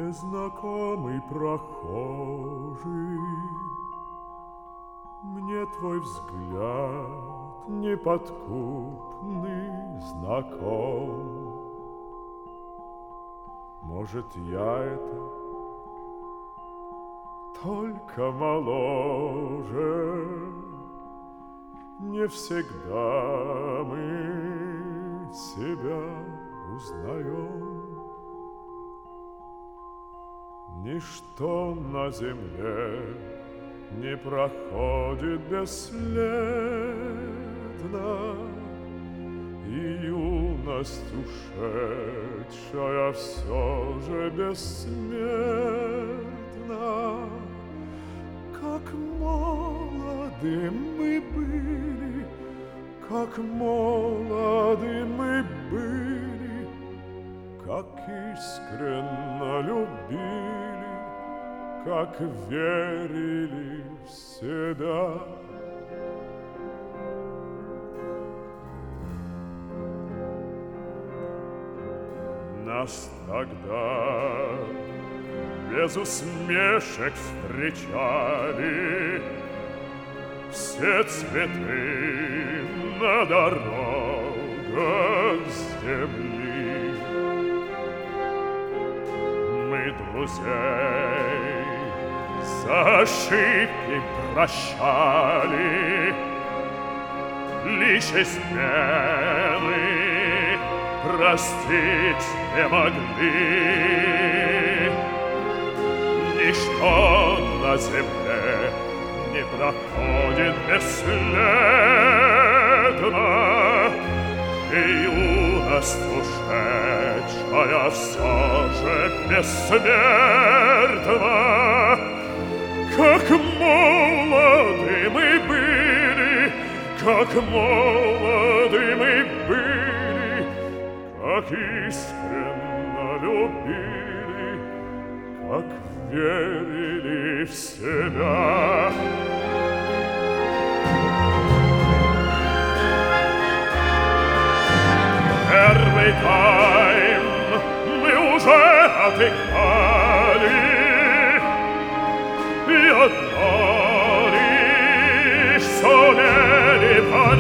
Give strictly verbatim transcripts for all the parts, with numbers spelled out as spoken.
незнакомый прохожий, мне твой взгляд неподкупный знаком. Может, я это только моложе, не всегда мы себя узнаем. Ничто на земле не проходит бесследно, и юность ушедшая все же бессмертна. Как молоды мы были, как молоды мы были, как искренно любили, как верили в себя. Нас тогда без усмешек встречали все цветы на дорогах земли. Мы друзей за ошибки прощали, лишь измены простить не могли. Ничто на земле не проходит бесследно, и юность ушедшая все же бессмертна. Как молоды мы были, как молоды мы были, как искренно любили, как верили в себя. Первый тайм мы уже отыграли, и одно лишь сумели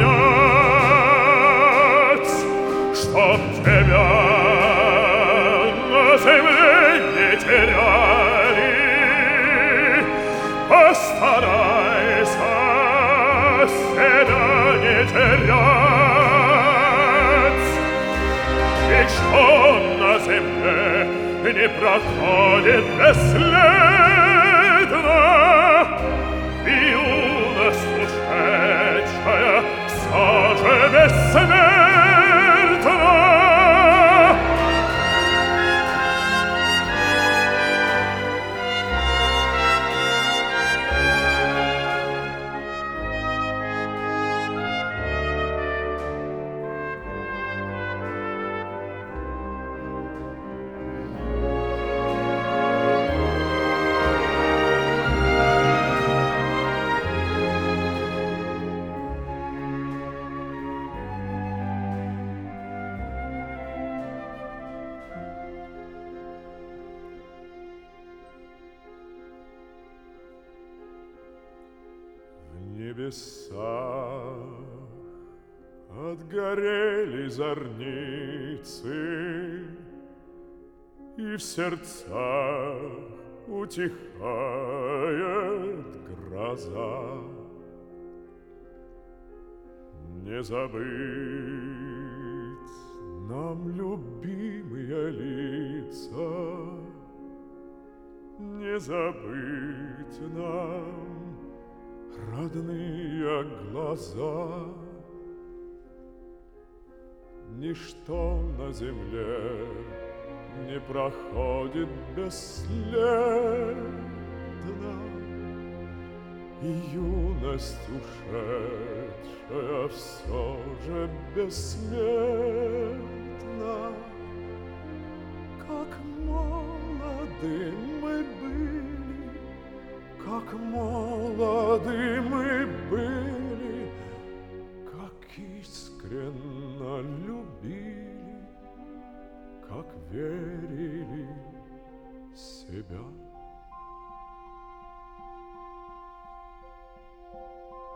понять, чтоб тебя на земле не теряли. Постарайся себя не терять, ведь что на земле не проходит бесследно, и юность ушедшая все же бессмертна. В небесах отгорели зорницы, и в сердцах утихает гроза. Не забыть нам любимые лица, не забыть нам родные глаза. Ничто на земле не проходит бесследно, и юность ушедшая все же бессмертна. Как молоды мы были, как молоды мы были, как искренно любили, как верили все. себя.